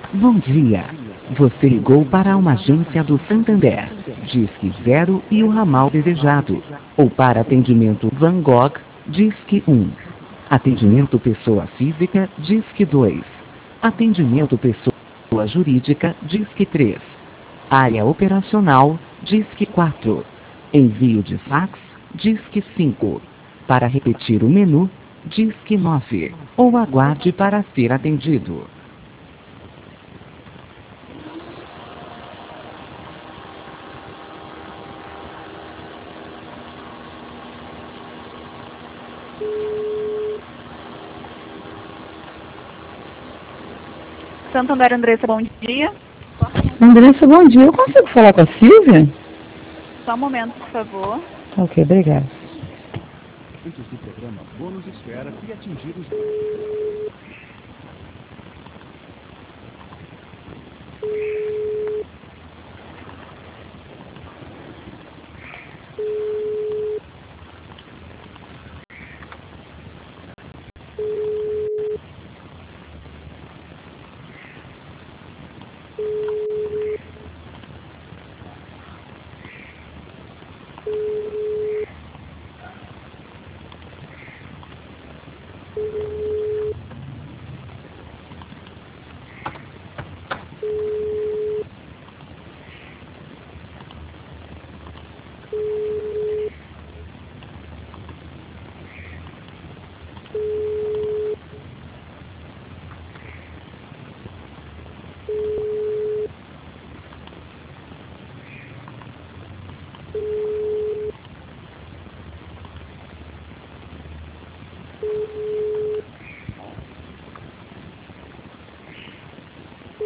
Bom dia. Você ligou para uma agência do Santander. Disque 0 e o ramal desejado. Ou para atendimento Van Gogh, Disque 1. Atendimento pessoa física, Disque 2. Atendimento pessoa jurídica, Disque 3. Área operacional, Disque 4. Envio de fax, Disque 5. Para repetir o menu, Disque 9. Ou aguarde para ser atendido. Santander, Andressa, bom dia. Andressa, bom dia. Eu consigo falar com a Silvia? Só um momento, por favor. Ok, obrigada. Antes do programa Bônus Espera e atingidos...